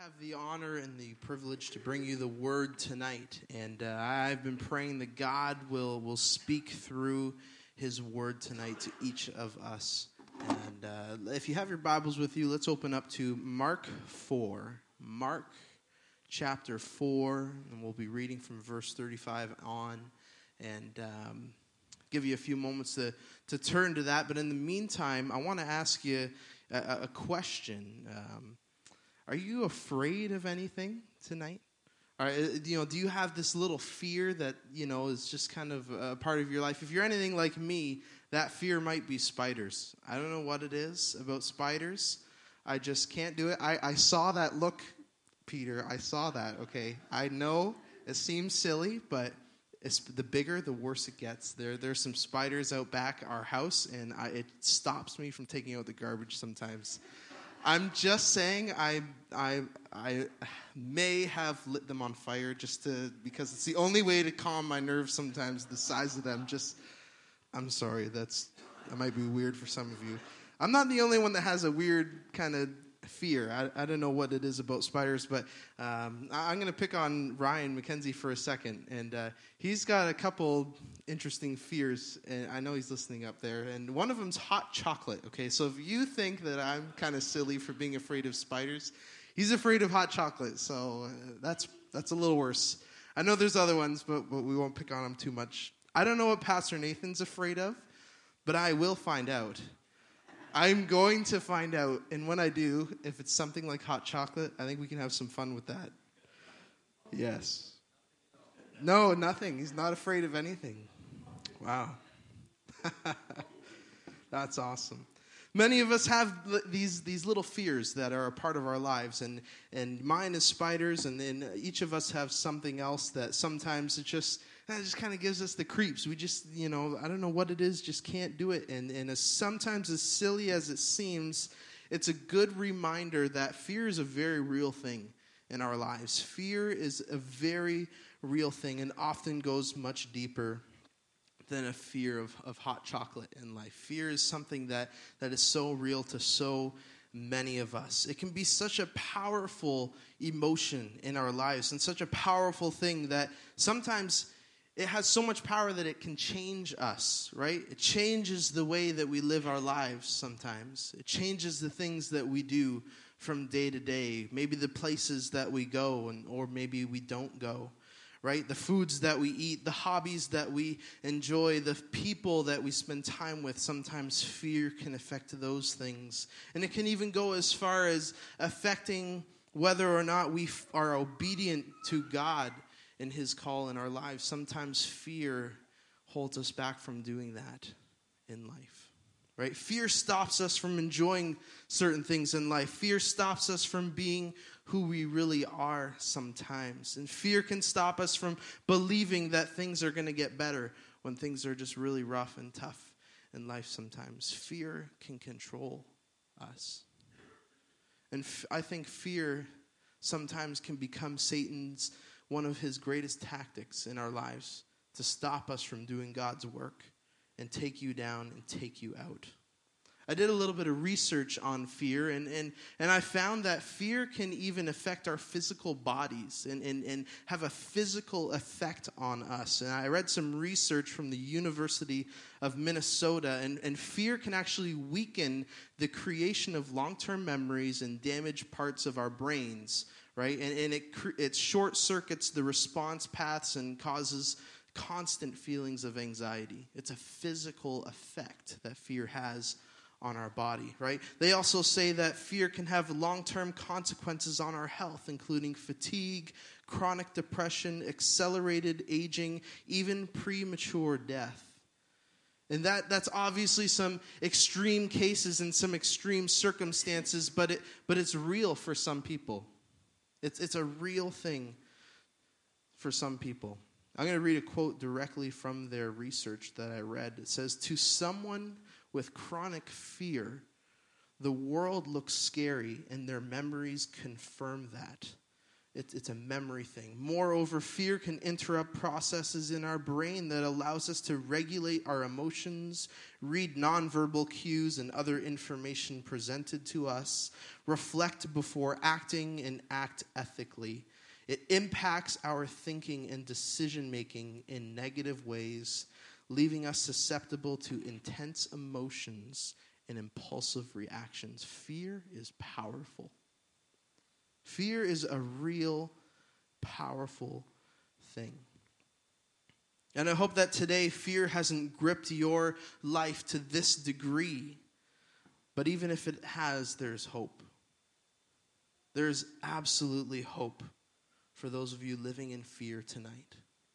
have the honor and the privilege to bring you the word tonight. And I've been praying that God will speak through his word tonight to each of us. And if you have your Bibles with you, let's open up to Mark 4. Mark chapter 4, and we'll be reading from verse 35 on. And give you a few moments to turn to that. But in the meantime, I want to ask you a question. Are you afraid of anything tonight? Do you have this little fear that, is just kind of a part of your life? If you're anything like me, that fear might be spiders. I don't know what it is about spiders. I just can't do it. I saw that look, Peter. I saw that, okay? I know it seems silly, but the bigger, the worse it gets. There's some spiders out back our house, and it stops me from taking out the garbage sometimes. I'm just saying I may have lit them on fire because it's the only way to calm my nerves sometimes, the size of them. I'm sorry, that might be weird for some of you. I'm not the only one that has a weird kind of fear. I don't know what it is about spiders, but I'm going to pick on Ryan McKenzie for a second. And he's got a couple interesting fears, and I know he's listening up there. And one of them's hot chocolate, okay? So if you think that I'm kind of silly for being afraid of spiders, he's afraid of hot chocolate. So that's a little worse. I know there's other ones, but we won't pick on them too much. I don't know what Pastor Nathan's afraid of, but I will find out. I'm going to find out, and when I do, if it's something like hot chocolate, I think we can have some fun with that. Yes. No, nothing. He's not afraid of anything. Wow. That's awesome. Many of us have these little fears that are a part of our lives, and mine is spiders, and then each of us have something else that sometimes it just kind of gives us the creeps. We just, I don't know what it is, just can't do it. And sometimes as silly as it seems, it's a good reminder that fear is a very real thing in our lives. Fear is a very real thing and often goes much deeper than a fear of hot chocolate in life. Fear is something that is so real to so many of us. It can be such a powerful emotion in our lives and such a powerful thing that sometimes it has so much power that it can change us, right? It changes the way that we live our lives sometimes. It changes the things that we do from day to day, maybe the places that we go or maybe we don't go. Right? The foods that we eat, the hobbies that we enjoy, the people that we spend time with, sometimes fear can affect those things. And it can even go as far as affecting whether or not we are obedient to God and his call in our lives. Sometimes fear holds us back from doing that in life. Right? Fear stops us from enjoying certain things in life. Fear stops us from being who we really are sometimes. And fear can stop us from believing that things are going to get better when things are just really rough and tough in life sometimes. Fear can control us. And I think fear sometimes can become Satan's one of his greatest tactics in our lives to stop us from doing God's work and take you down and take you out. I did a little bit of research on fear, and I found that fear can even affect our physical bodies and have a physical effect on us. And I read some research from the University of Minnesota, and fear can actually weaken the creation of long-term memories and damage parts of our brains, right? And it short-circuits the response paths and causes constant feelings of anxiety. It's a physical effect that fear has on our body, right? They also say that fear can have long-term consequences on our health, including fatigue, chronic depression, accelerated aging, even premature death. And that's obviously some extreme cases and some extreme circumstances, but it's real for some people. It's a real thing for some people. I'm going to read a quote directly from their research that I read. It says, "To someone with chronic fear, the world looks scary and their memories confirm that. It's a memory thing. Moreover, fear can interrupt processes in our brain that allows us to regulate our emotions, read nonverbal cues and other information presented to us, reflect before acting, and act ethically. It impacts our thinking and decision-making in negative ways, leaving us susceptible to intense emotions and impulsive reactions. Fear is powerful. Fear is a real, powerful thing. And I hope that today fear hasn't gripped your life to this degree. But even if it has, there's hope. There's absolutely hope for those of you living in fear tonight.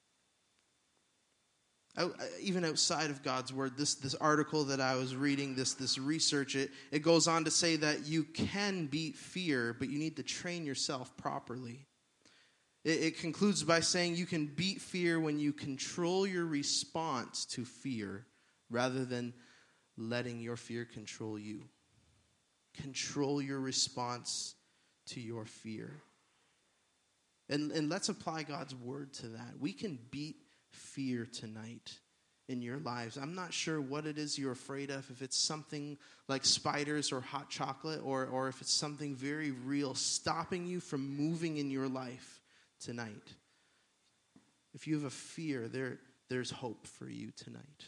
Even outside of God's word, this article that I was reading, this research, it goes on to say that you can beat fear, but you need to train yourself properly. It concludes by saying you can beat fear when you control your response to fear rather than letting your fear control you. Control your response to your fear. And let's apply God's word to that. We can beat fear tonight in your lives. I'm not sure what it is you're afraid of, if it's something like spiders or hot chocolate, or if it's something very real stopping you from moving in your life tonight. If you have a fear, there's hope for you tonight.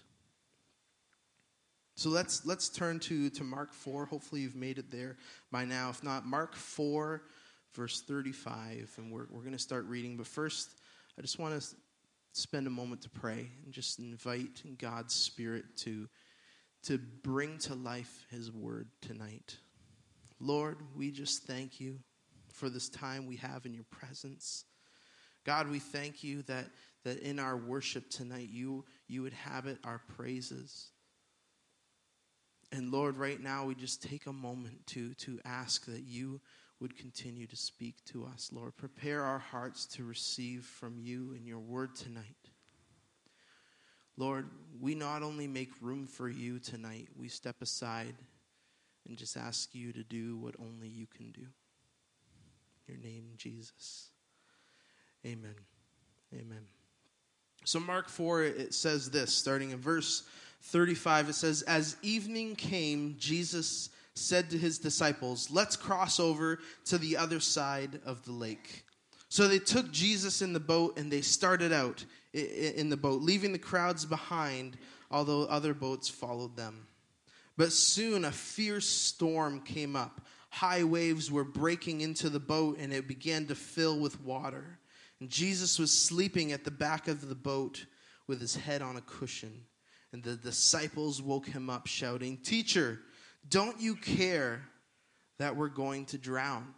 So let's turn to Mark 4. Hopefully you've made it there by now. If not, Mark 4, verse 35, and we're going to start reading. But first, I just want to spend a moment to pray and just invite God's Spirit to bring to life His word tonight. Lord, we just thank you for this time we have in your presence. God, we thank you that in our worship tonight, you would habit our praises. And Lord, right now, we just take a moment to ask that you would continue to speak to us. Lord, prepare our hearts to receive from you and your word tonight. Lord, we not only make room for you tonight, we step aside and just ask you to do what only you can do. In your name, Jesus. Amen. Amen. So Mark 4, it says this, starting in verse 35, it says, "As evening came, Jesus said to his disciples, 'Let's cross over to the other side of the lake.' So they took Jesus in the boat, and they started out in the boat, leaving the crowds behind, although other boats followed them. But soon a fierce storm came up. High waves were breaking into the boat, and it began to fill with water. And Jesus was sleeping at the back of the boat with his head on a cushion. And the disciples woke him up, shouting, 'Teacher, don't you care that we're going to drown?'"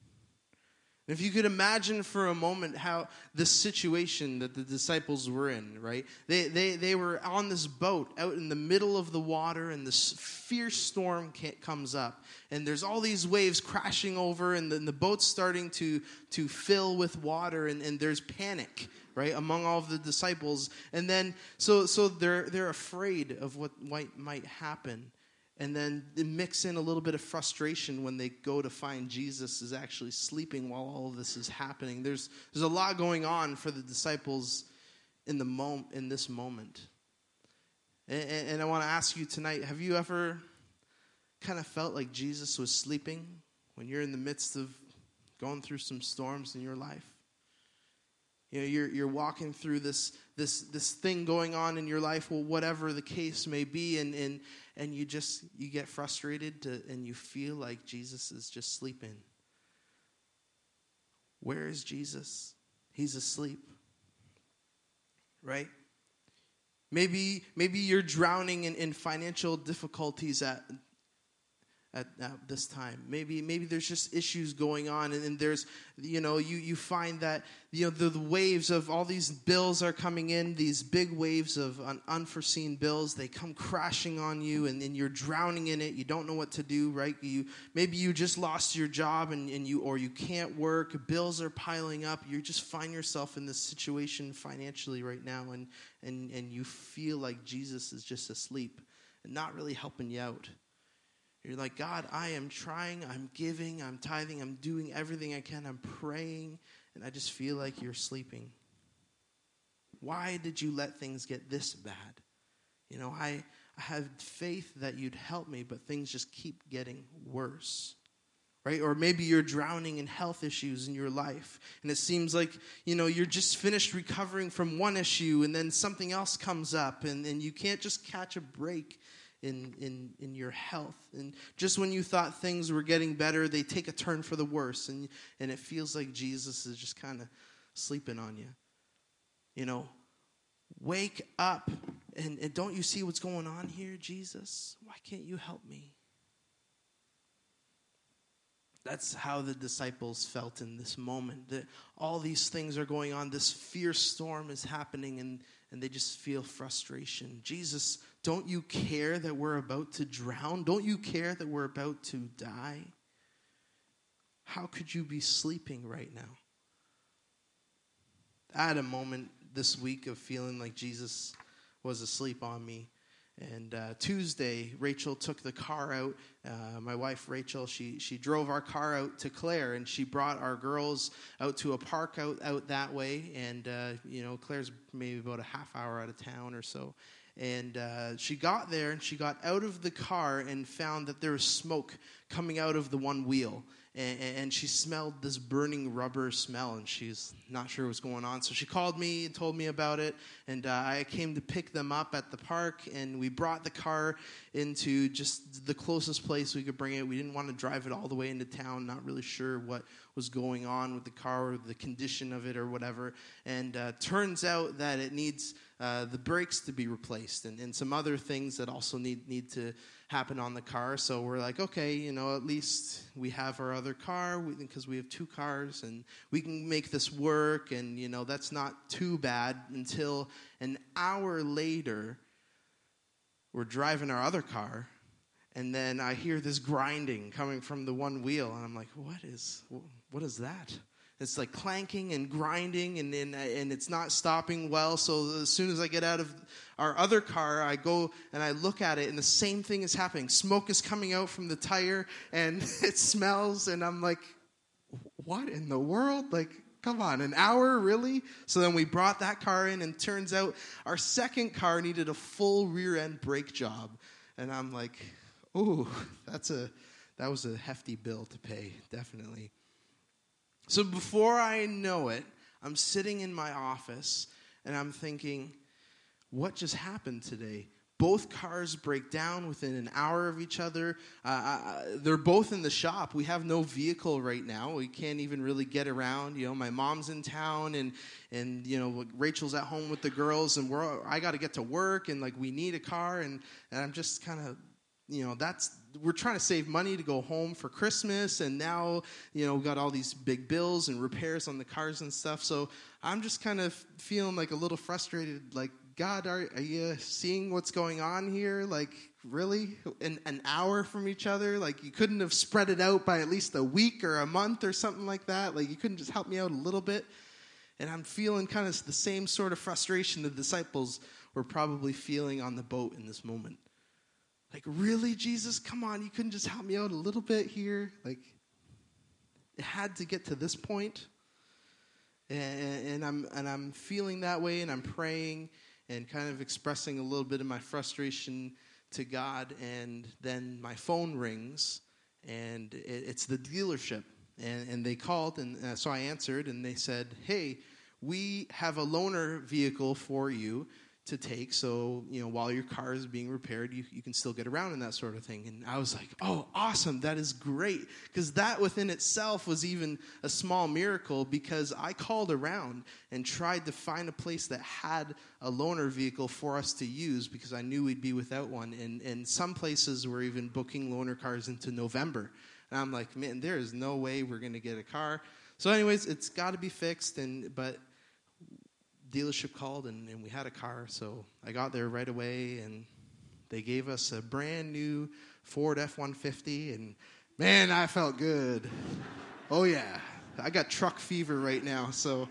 If you could imagine for a moment how the situation that the disciples were in, right? They were on this boat out in the middle of the water, and this fierce storm comes up. And there's all these waves crashing over, and then the boat's starting to fill with water, and there's panic, right, among all of the disciples. And then, so they're afraid of what might happen. And then they mix in a little bit of frustration when they go to find Jesus is actually sleeping while all of this is happening. There's a lot going on for the disciples in this moment. And I want to ask you tonight, have you ever kind of felt like Jesus was sleeping when you're in the midst of going through some storms in your life? You know, you're walking through this thing going on in your life, well, whatever the case may be, and you get frustrated and you feel like Jesus is just sleeping. Where is Jesus? He's asleep. Right? Maybe you're drowning in financial difficulties at this time. Maybe there's just issues going on, and there's, you find that, the waves of all these bills are coming in, these big waves of unforeseen bills, they come crashing on you, and you're drowning in it. You don't know what to do, right? Maybe you just lost your job, and you can't work. Bills are piling up. You just find yourself in this situation financially right now, and you feel like Jesus is just asleep and not really helping you out. You're like, "God, I am trying, I'm giving, I'm tithing, I'm doing everything I can, I'm praying, and I just feel like you're sleeping. Why did you let things get this bad? I had faith that you'd help me, but things just keep getting worse. Right? Or maybe you're drowning in health issues in your life, and it seems like, you're just finished recovering from one issue, and then something else comes up, and you can't just catch a break in your health. And just when you thought things were getting better, they take a turn for the worse, and it feels like Jesus is just kind of sleeping on you. Wake up, and don't you see what's going on here, Jesus? Why can't you help me? That's how the disciples felt in this moment. That all these things are going on. This fierce storm is happening, and they just feel frustration. Jesus, don't you care that we're about to drown? Don't you care that we're about to die? How could you be sleeping right now? I had a moment this week of feeling like Jesus was asleep on me. And Tuesday, Rachel took the car out. My wife, Rachel, she drove our car out to Clare, and she brought our girls out to a park out that way. And, Clare's maybe about a half hour out of town or so. And she got there, and she got out of the car and found that there was smoke coming out of the one wheel. And she smelled this burning rubber smell, and she's not sure what's going on. So she called me and told me about it, and I came to pick them up at the park, and we brought the car into just the closest place we could bring it. We didn't want to drive it all the way into town, not really sure what was going on with the car or the condition of it or whatever. And turns out that it needs the brakes to be replaced and some other things that also need to happen on the car. So we're like, okay, at least we have our other car because we have two cars and we can make this work, and that's not too bad. Until an hour later, we're driving our other car, and then I hear this grinding coming from the one wheel, and I'm like, what is that? It's like clanking and grinding, and it's not stopping well. So as soon as I get out of our other car, I go and I look at it, and the same thing is happening. Smoke is coming out from the tire, and it smells, and I'm like, what in the world? Like, come on, an hour, really? So then we brought that car in, and turns out our second car needed a full rear-end brake job. And I'm like, ooh, that was a hefty bill to pay, definitely. So before I know it, I'm sitting in my office, and I'm thinking, what just happened today? Both cars break down within an hour of each other. They're both in the shop. We have no vehicle right now. We can't even really get around. My mom's in town, and Rachel's at home with the girls, and I got to get to work, and we need a car, and I'm just kind of, we're trying to save money to go home for Christmas, and now, we got all these big bills and repairs on the cars and stuff. So I'm just kind of feeling a little frustrated, God, are you seeing what's going on here? Really? An hour from each other? You couldn't have spread it out by at least a week or a month or something like that? You couldn't just help me out a little bit? And I'm feeling kind of the same sort of frustration the disciples were probably feeling on the boat in this moment. Really, Jesus? Come on, you couldn't just help me out a little bit here? It had to get to this point. And I'm feeling that way, and I'm praying and kind of expressing a little bit of my frustration to God. And then my phone rings, and it's the dealership. And they called, and so I answered, and they said, hey, we have a loaner vehicle for you to take, so while your car is being repaired, you can still get around and that sort of thing. And I was like, oh, awesome, that is great, because that within itself was even a small miracle, because I called around and tried to find a place that had a loaner vehicle for us to use, because I knew we'd be without one, and some places were even booking loaner cars into November. And I'm like, man, there is no way we're going to get a car. So anyways, it's got to be fixed, but dealership called, and we had a car, so I got there right away, and they gave us a brand new Ford F-150, and man, I felt good. Oh yeah, I got truck fever right now, so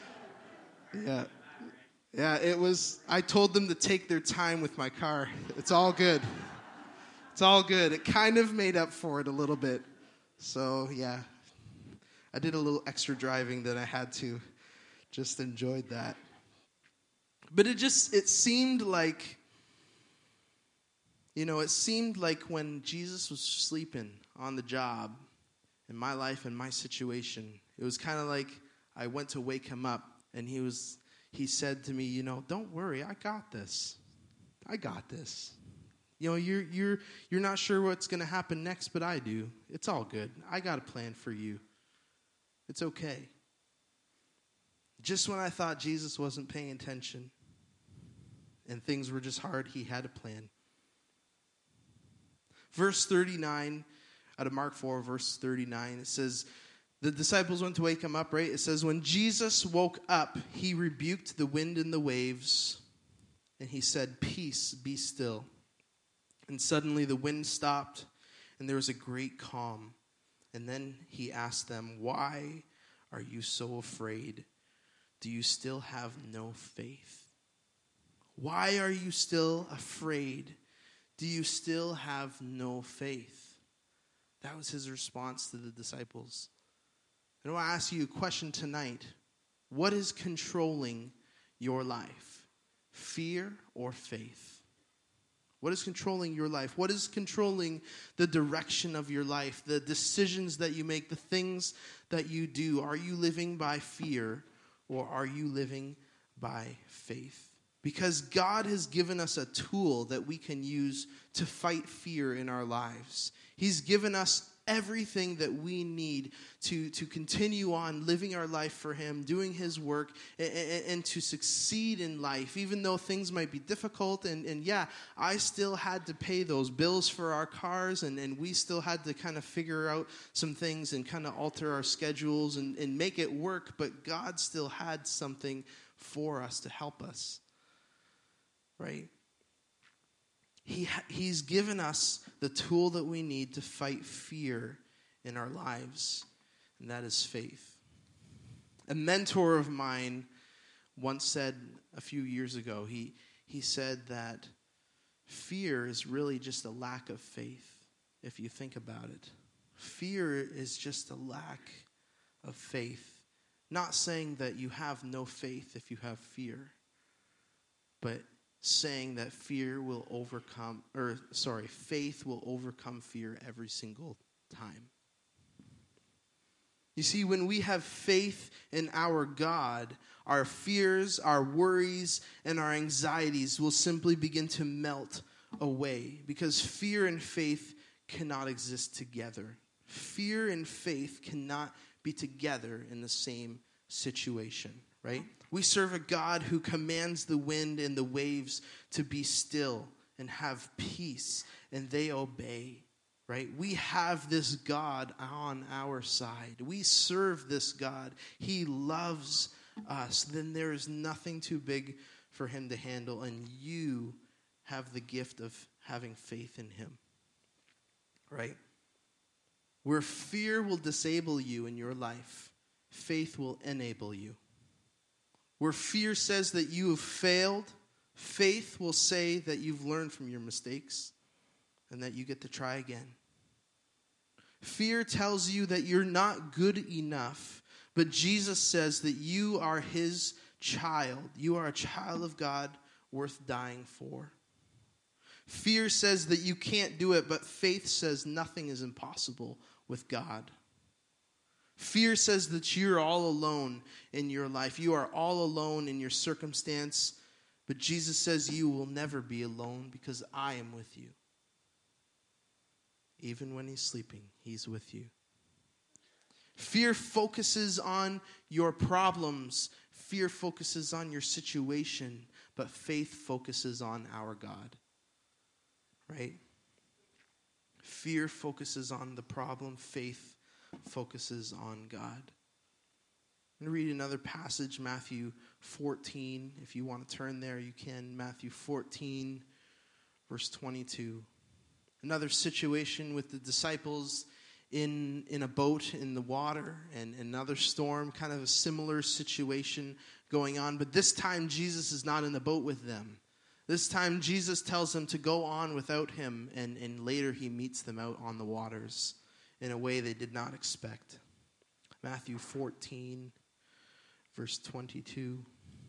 yeah, it was, I told them to take their time with my car. It's all good. It's all good. It kind of made up for it a little bit, so yeah. I did a little extra driving that I had to. Just enjoyed that. But it seemed like, it seemed like when Jesus was sleeping on the job in my life and my situation, it was kind of like I went to wake him up, and he said to me, don't worry, I got this. I got this. You're not sure what's going to happen next, but I do. It's all good. I got a plan for you. It's okay. Just when I thought Jesus wasn't paying attention and things were just hard, he had a plan. Verse 39, out of Mark 4, verse 39, it says, the disciples went to wake him up, right? It says, when Jesus woke up, he rebuked the wind and the waves, and he said, peace, be still. And suddenly the wind stopped, and there was a great calm. And then he asked them, why are you so afraid? Do you still have no faith? Why are you still afraid? Do you still have no faith? That was his response to the disciples. And I want to ask you a question tonight. What is controlling your life? Fear or faith? What is controlling your life? What is controlling the direction of your life? The decisions that you make, the things that you do. Are you living by fear or are you living by faith? Because God has given us a tool that we can use to fight fear in our lives. He's given us everything that we need to continue on living our life for him, doing his work, and to succeed in life, even though things might be difficult. And yeah, I still had to pay those bills for our cars, and we still had to kind of figure out some things and kind of alter our schedules and make it work, but God still had something for us to help us, right? He's given us the tool that we need to fight fear in our lives, and that is faith. A mentor of mine once said a few years ago, he said that fear is really just a lack of faith, if you think about it. Fear is just a lack of faith. Not saying that you have no faith if you have fear, but saying that faith will overcome fear every single time. You see, when we have faith in our God, our fears, our worries, and our anxieties will simply begin to melt away, because fear and faith cannot exist together. Fear and faith cannot be together in the same situation, right? We serve a God who commands the wind and the waves to be still and have peace, and they obey, right? We have this God on our side. We serve this God. He loves us. Then there is nothing too big for him to handle, and you have the gift of having faith in him, right? Where fear will disable you in your life, faith will enable you. Where fear says that you have failed, faith will say that you've learned from your mistakes and that you get to try again. Fear tells you that you're not good enough, but Jesus says that you are his child. You are a child of God worth dying for. Fear says that you can't do it, but faith says nothing is impossible with God. Fear says that you're all alone in your life. You are all alone in your circumstance. But Jesus says you will never be alone because I am with you. Even when he's sleeping, he's with you. Fear focuses on your problems. Fear focuses on your situation. But faith focuses on our God. Right? Fear focuses on the problem. Faith focuses on God. I'm going to read another passage, Matthew 14. If you want to turn there, you can. Matthew 14, verse 22. Another situation with the disciples in a boat in the water, and another storm, kind of a similar situation going on. But this time, Jesus is not in the boat with them. This time, Jesus tells them to go on without him, and later he meets them out on the waters in a way they did not expect. Matthew 14, verse 22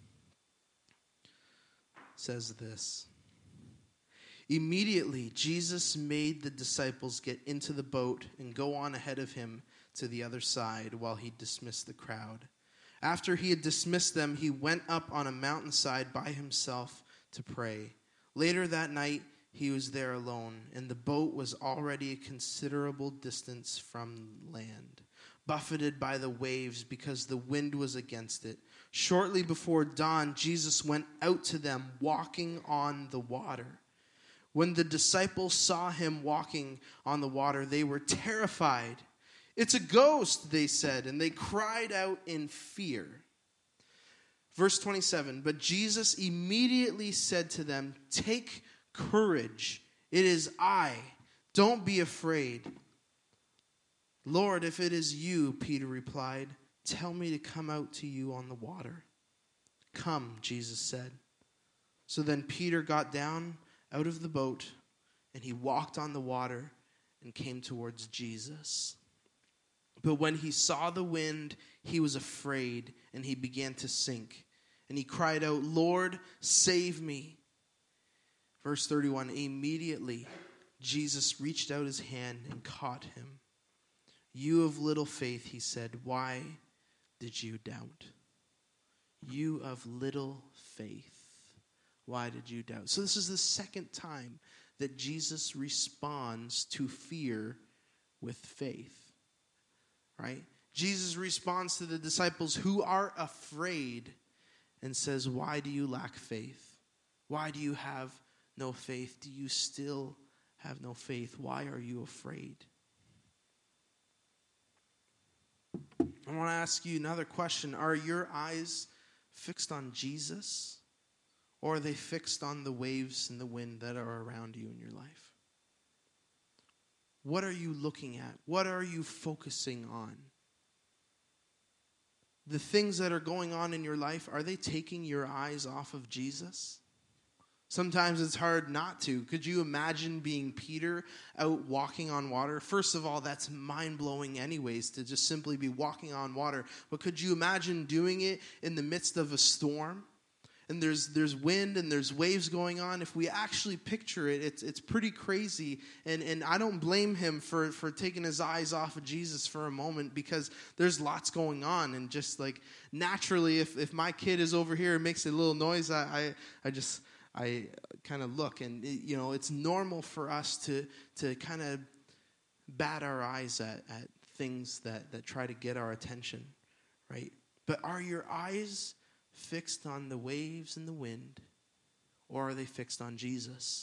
says this. Immediately, Jesus made the disciples get into the boat and go on ahead of him to the other side while he dismissed the crowd. After he had dismissed them, he went up on a mountainside by himself to pray. Later that night, he was there alone, and the boat was already a considerable distance from land, buffeted by the waves because the wind was against it. Shortly before dawn, Jesus went out to them, walking on the water. When the disciples saw him walking on the water, they were terrified. "It's a ghost," they said, and they cried out in fear. Verse 27, but Jesus immediately said to them, "Take courage, it is I. Don't be afraid." "Lord, if it is you," Peter replied, "tell me to come out to you on the water." "Come," Jesus said. So then Peter got down out of the boat, and he walked on the water and came towards Jesus. But when he saw the wind, he was afraid, and he began to sink. And he cried out, "Lord, save me." Verse 31, immediately Jesus reached out his hand and caught him. "You of little faith," he said, "why did you doubt?" You of little faith. Why did you doubt? So this is the second time that Jesus responds to fear with faith, right? Jesus responds to the disciples who are afraid and says, "Why do you lack faith? Why do you have no faith? Do you still have no faith? Why are you afraid?" I want to ask you another question. Are your eyes fixed on Jesus? Or are they fixed on the waves and the wind that are around you in your life? What are you looking at? What are you focusing on? The things that are going on in your life, are they taking your eyes off of Jesus? Sometimes it's hard not to. Could you imagine being Peter out walking on water? First of all, that's mind-blowing anyways, to just simply be walking on water. But could you imagine doing it in the midst of a storm? And there's wind and there's waves going on. If we actually picture it, it's pretty crazy. And I don't blame him for taking his eyes off of Jesus for a moment, because there's lots going on. And just like naturally, if my kid is over here and makes a little noise, I kind of look. And it's normal for us to kind of bat our eyes at things that try to get our attention, right? But are your eyes fixed on the waves and the wind, or are they fixed on Jesus?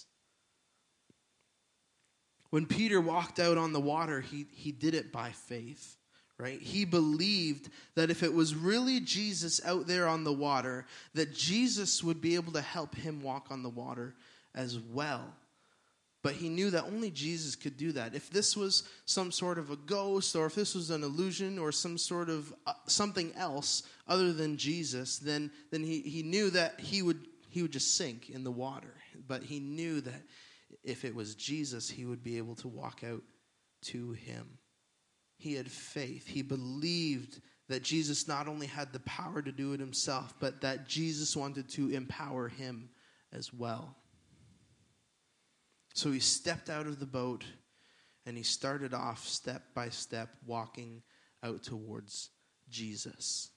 When Peter walked out on the water, he did it by faith, right? He believed that if it was really Jesus out there on the water, that Jesus would be able to help him walk on the water as well. But he knew that only Jesus could do that. If this was some sort of a ghost, or if this was an illusion, or some sort of something else other than Jesus, then he knew that he would just sink in the water. But he knew that if it was Jesus, he would be able to walk out to him. He had faith. He believed that Jesus not only had the power to do it himself, but that Jesus wanted to empower him as well. So he stepped out of the boat, and he started off step by step walking out towards Jesus.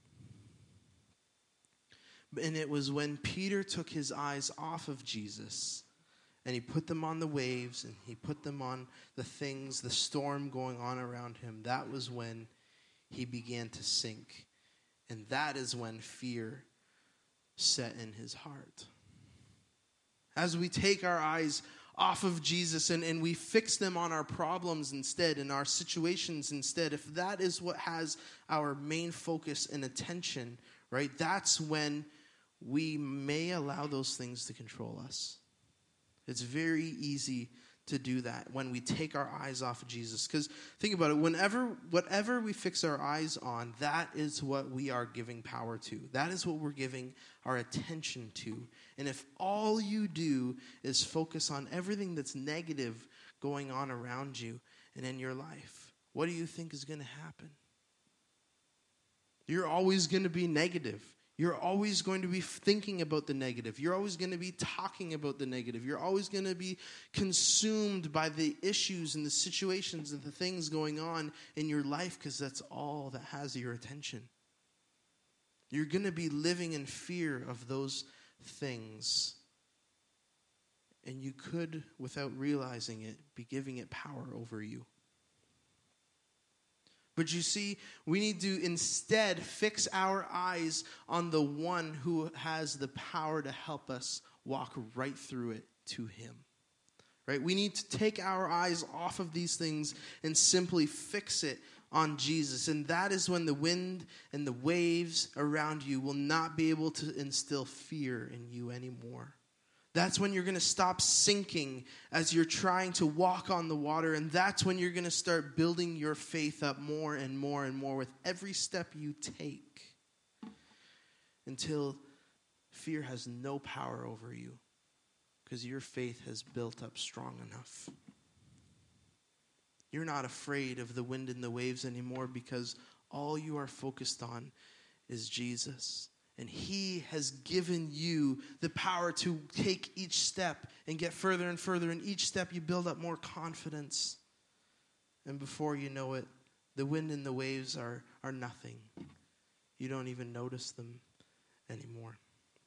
And it was when Peter took his eyes off of Jesus and he put them on the waves and he put them on the things, the storm going on around him, that was when he began to sink. And that is when fear set in his heart. As we take our eyes off of Jesus and we fix them on our problems instead, and our situations instead, if that is what has our main focus and attention, right, that's when we may allow those things to control us. It's very easy to do that when we take our eyes off of Jesus. Because think about it, whatever we fix our eyes on, that is what we are giving power to. That is what we're giving our attention to. And if all you do is focus on everything that's negative going on around you and in your life, what do you think is going to happen? You're always going to be negative. You're always going to be thinking about the negative. You're always going to be talking about the negative. You're always going to be consumed by the issues and the situations and the things going on in your life because that's all that has your attention. You're going to be living in fear of those things. And you could, without realizing it, be giving it power over you. But you see, we need to instead fix our eyes on the one who has the power to help us walk right through it to him. Right? We need to take our eyes off of these things and simply fix it on Jesus. And that is when the wind and the waves around you will not be able to instill fear in you anymore. That's when you're going to stop sinking as you're trying to walk on the water. And that's when you're going to start building your faith up more and more and more with every step you take until fear has no power over you because your faith has built up strong enough. You're not afraid of the wind and the waves anymore because all you are focused on is Jesus. And he has given you the power to take each step and get further and further. And each step you build up more confidence. And before you know it, the wind and the waves are nothing. You don't even notice them anymore.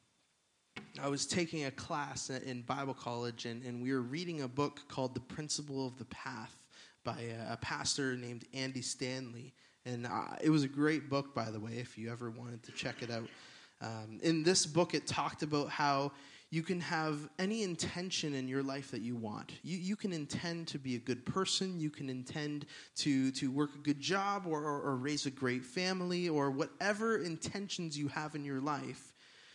I was taking a class in Bible college, and we were reading a book called The Principle of the Path by a pastor named Andy Stanley. And it was a great book, by the way, if you ever wanted to check it out. In this book, it talked about how you can have any intention in your life that you want. You can intend to be a good person. You can intend to work a good job or raise a great family or whatever intentions you have in your life.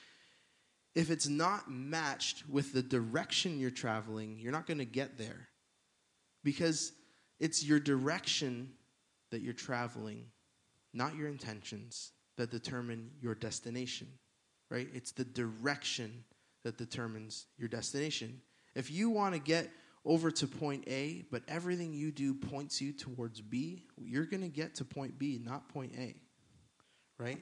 If it's not matched with the direction you're traveling, you're not going to get there. Because it's your direction that you're traveling, not your intentions, that determine your destination, right? It's the direction that determines your destination. If you want to get over to point A, but everything you do points you towards B, you're going to get to point B, not point A, right?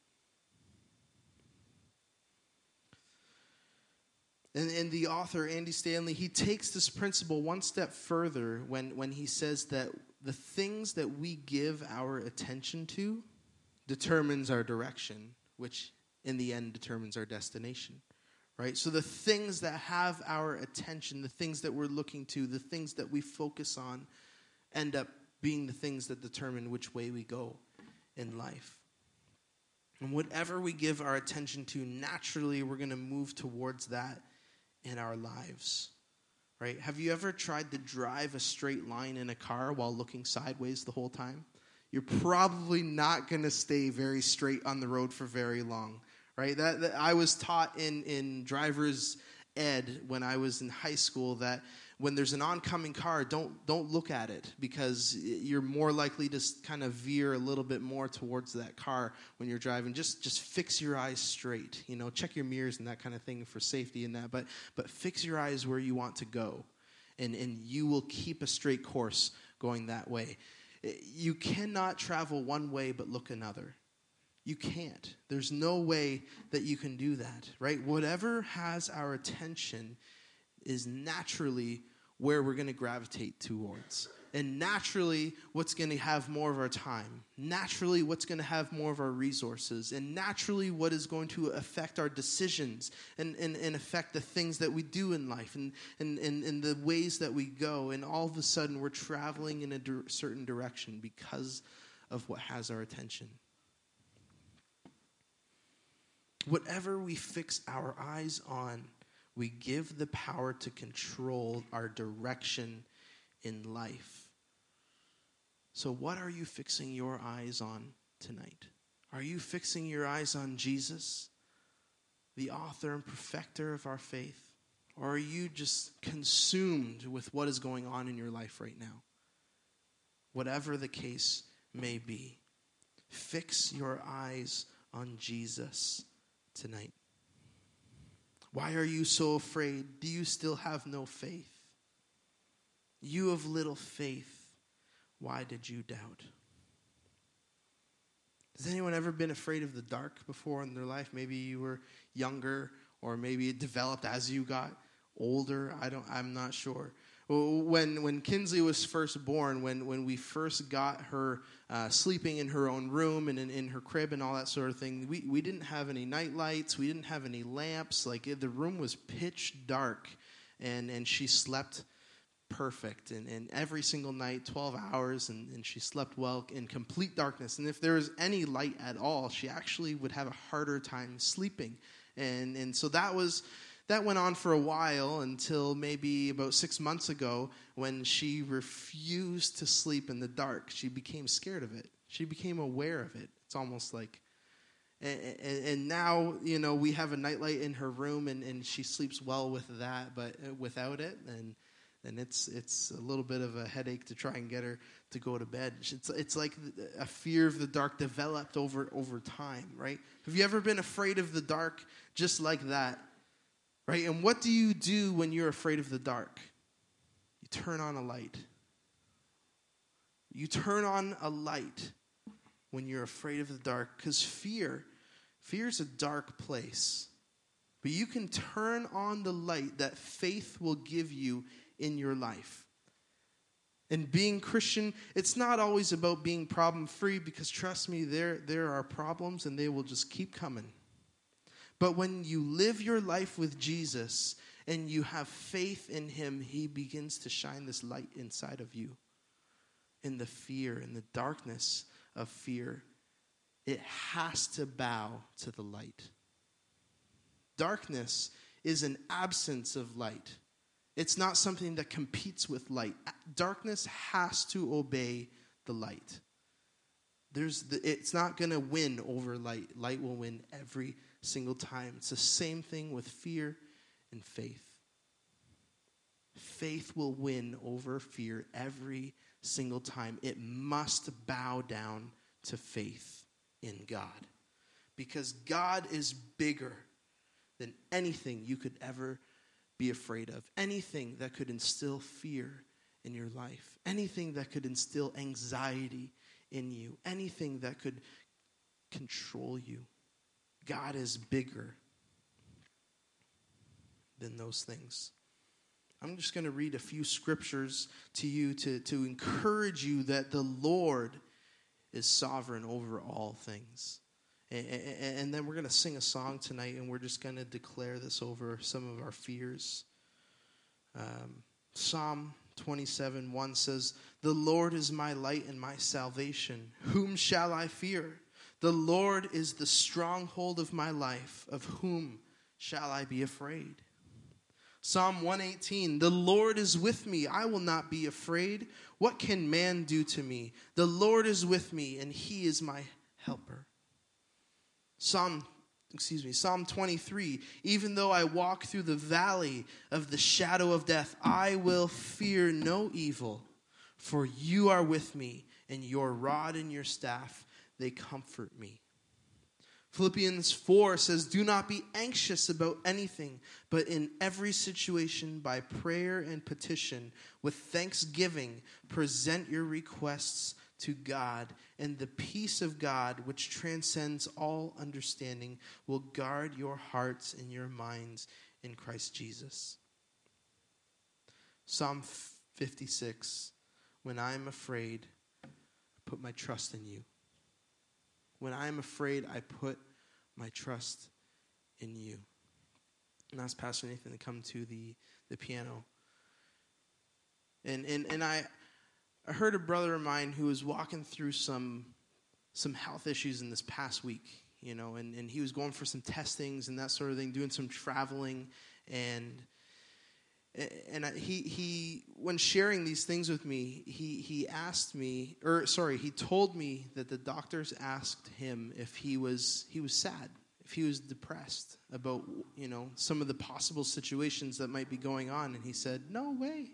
And the author, Andy Stanley, he takes this principle one step further when he says that the things that we give our attention to determines our direction, which in the end determines our destination, right? So the things that have our attention, the things that we're looking to, the things that we focus on end up being the things that determine which way we go in life. And whatever we give our attention to, naturally we're going to move towards that in our lives, right? Have you ever tried to drive a straight line in a car while looking sideways the whole time? You're probably not going to stay very straight on the road for very long, right? That I was taught in driver's ed when I was in high school that when there's an oncoming car, don't look at it because you're more likely to kind of veer a little bit more towards that car when you're driving. Just fix your eyes straight, check your mirrors and that kind of thing for safety and that, but fix your eyes where you want to go, and you will keep a straight course going that way. You cannot travel one way but look another. You can't. There's no way that you can do that, right? Whatever has our attention is naturally where we're going to gravitate towards. And naturally, what's going to have more of our time. Naturally, what's going to have more of our resources. And naturally, what is going to affect our decisions and affect the things that we do in life and the ways that we go. And all of a sudden, we're traveling in a certain direction because of what has our attention. Whatever we fix our eyes on, we give the power to control our direction in life. So what are you fixing your eyes on tonight? Are you fixing your eyes on Jesus, the author and perfecter of our faith? Or are you just consumed with what is going on in your life right now? Whatever the case may be, fix your eyes on Jesus tonight. Why are you so afraid? Do you still have no faith? You of little faith, why did you doubt? Has anyone ever been afraid of the dark before in their life? Maybe you were younger, or maybe it developed as you got older. I'm not sure. When Kinsley was first born, when we first got her sleeping in her own room and in her crib and all that sort of thing, we didn't have any night lights. We didn't have any lamps. The room was pitch dark, and she slept perfect. And every single night, 12 hours, and she slept well in complete darkness. And if there was any light at all, she actually would have a harder time sleeping. And so that went on for a while until maybe about 6 months ago when she refused to sleep in the dark. She became scared of it. She became aware of it. It's almost like, and now, we have a nightlight in her room, and she sleeps well with that, but without it, and it's a little bit of a headache to try and get her to go to bed. It's like a fear of the dark developed over time, right? Have you ever been afraid of the dark just like that? Right? And what do you do when you're afraid of the dark? You turn on a light. You turn on a light when you're afraid of the dark, because fear is a dark place. But you can turn on the light that faith will give you in your life. And being Christian, it's not always about being problem-free, because trust me, there are problems and they will just keep coming. But when you live your life with Jesus and you have faith in him, he begins to shine this light inside of you. In the fear, in the darkness of fear, it has to bow to the light. Darkness is an absence of light. It's not something that competes with light. Darkness has to obey the light. It's not going to win over light. Light will win every single time. It's the same thing with fear and faith. Faith will win over fear every single time. It must bow down to faith in God, because God is bigger than anything you could ever be afraid of, anything that could instill fear in your life, anything that could instill anxiety in you, anything that could control you. God is bigger than those things. I'm just going to read a few scriptures to you to encourage you that the Lord is sovereign over all things. And then we're going to sing a song tonight, and we're just going to declare this over some of our fears. Psalm 27:1 says, "The Lord is my light and my salvation. Whom shall I fear? The Lord is the stronghold of my life. Of whom shall I be afraid?" Psalm 118, "The Lord is with me. I will not be afraid. What can man do to me? The Lord is with me, and he is my helper." Psalm 23, "Even though I walk through the valley of the shadow of death, I will fear no evil, for you are with me, and your rod and your staff, they comfort me." Philippians 4 says, "Do not be anxious about anything, but in every situation by prayer and petition, with thanksgiving, present your requests to God, and the peace of God, which transcends all understanding, will guard your hearts and your minds in Christ Jesus." Psalm 56, "When I am afraid, I put my trust in you." When I am afraid, I put my trust in you. And ask Pastor Nathan to come to the piano. And I heard a brother of mine who was walking through some health issues in this past week, and he was going for some testings and that sort of thing, doing some traveling, and he when sharing these things with me, he told me that the doctors asked him if he was sad, if he was depressed about some of the possible situations that might be going on, and he said, "No way.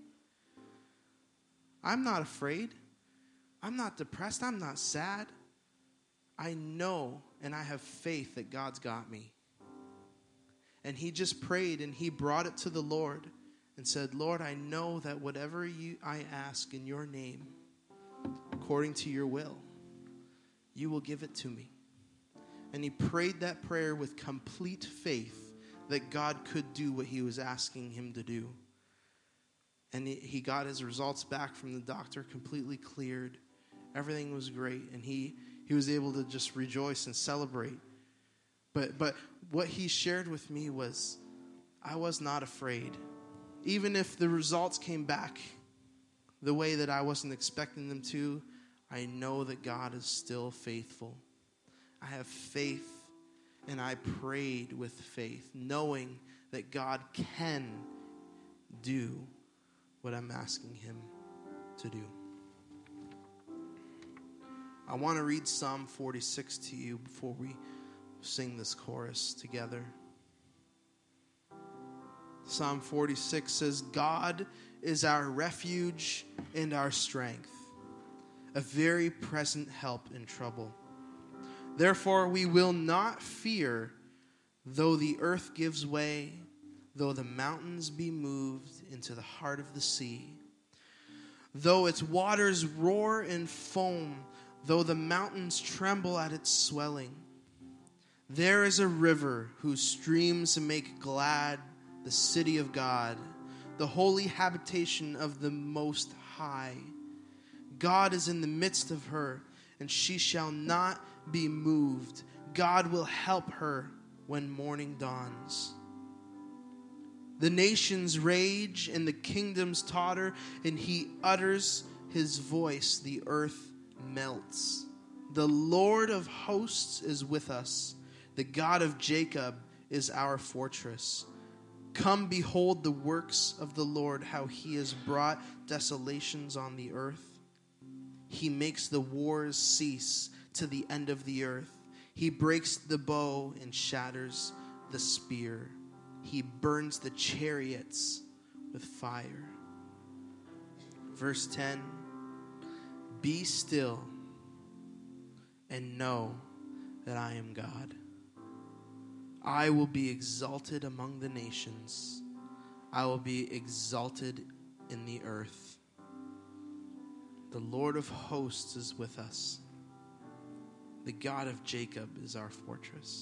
I'm not afraid. I'm not depressed. I'm not sad. I know and I have faith that God's got me." And he just prayed and he brought it to the Lord and said, "Lord, I know that whatever I ask in your name, according to your will, you will give it to me. And he prayed that prayer with complete faith that God could do what he was asking him to do. And he got his results back from the doctor, completely cleared. Everything was great, and he was able to just rejoice and celebrate. But what he shared with me was, I was not afraid. Even if the results came back the way that I wasn't expecting them to, I know that God is still faithful. I have faith, and I prayed with faith, knowing that God can do what I'm asking him to do. I want to read Psalm 46 to you before we sing this chorus together. Psalm 46 says, God is our refuge and our strength, a very present help in trouble. Therefore we will not fear, though the earth gives way, though the mountains be moved into the heart of the sea, though its waters roar and foam, though the mountains tremble at its swelling. There is a river whose streams make glad the city of God, the holy habitation of the Most High. God is in the midst of her, and she shall not be moved. God will help her when morning dawns. The nations rage and the kingdoms totter, and he utters his voice, the earth melts. The Lord of hosts is with us. The God of Jacob is our fortress. Come behold the works of the Lord, how he has brought desolations on the earth. He makes the wars cease to the end of the earth. He breaks the bow and shatters the spear. He burns the chariots with fire. Verse 10, be still and know that I am God. I will be exalted among the nations. I will be exalted in the earth. The Lord of hosts is with us. The God of Jacob is our fortress.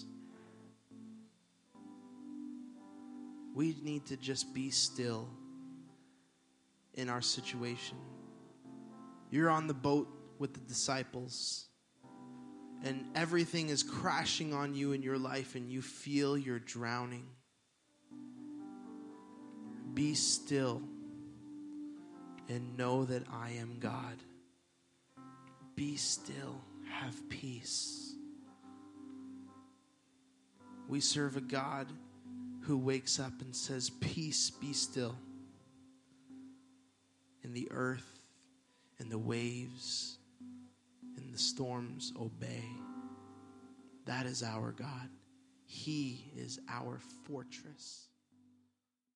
We need to just be still in our situation. You're on the boat with the disciples, and everything is crashing on you in your life, and you feel you're drowning. Be still and know that I am God. Be still. Have peace. We serve a God who wakes up and says, peace, be still. And the earth and the waves and the storms obey. That is our God. He is our fortress.